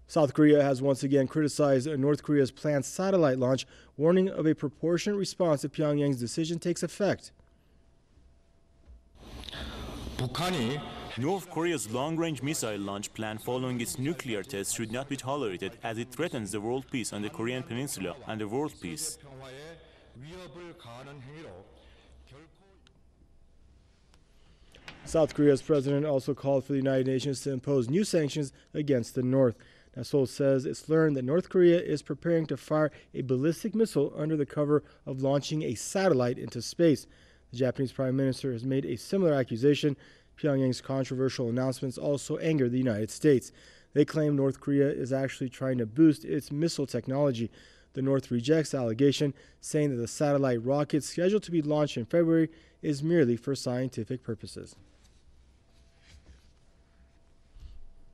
South Korea has once again criticized North Korea's planned satellite launch, warning of a proportionate response if Pyongyang's decision takes effect. North Korea's long-range missile launch plan following its nuclear test should not be tolerated as it threatens the world peace on the Korean peninsula and the world peace. South Korea's president also called for the United Nations to impose new sanctions against the North. Now, Seoul says it's learned that North Korea is preparing to fire a ballistic missile under the cover of launching a satellite into space. The Japanese prime minister has made a similar accusation. Pyongyang's controversial announcements also angered the United States. They claim North Korea is actually trying to boost its missile technology. The North rejects the allegation, saying that the satellite rocket scheduled to be launched in February is merely for scientific purposes.